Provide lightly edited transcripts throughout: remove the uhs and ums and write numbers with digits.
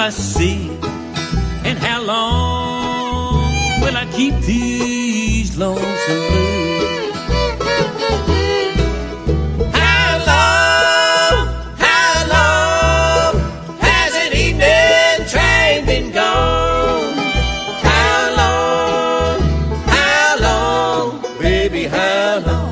I see? And how long will I keep these lonesome blues? How long has an evening train been gone? How long, baby, how long?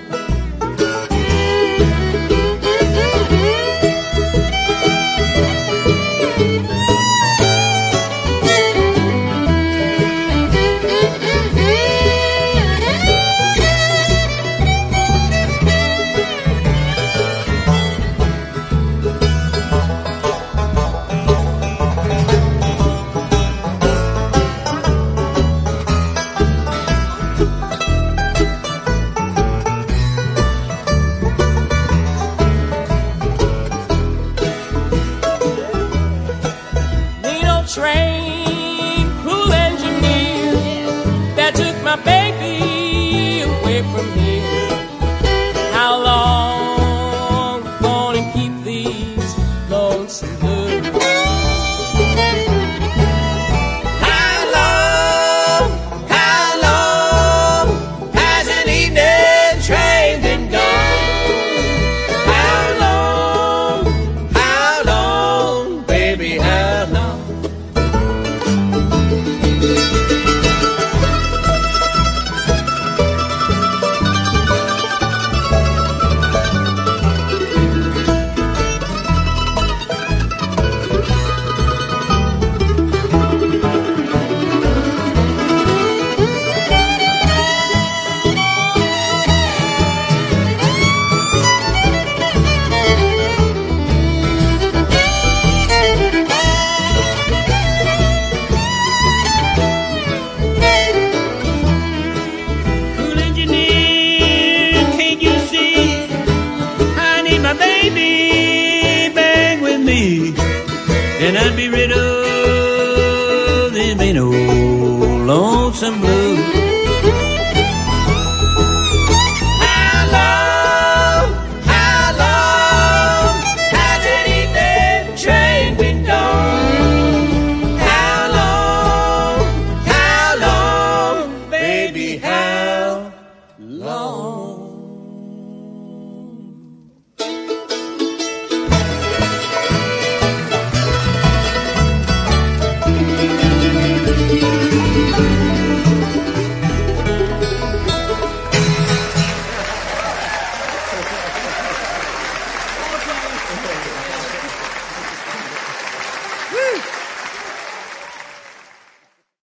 Train, cruel engineer that took my baby away from here. How long gonna keep these lonesome blues? How long has an evening train been gone? How long, baby, how long? And I'd be rid of this ain't no lonesome blues.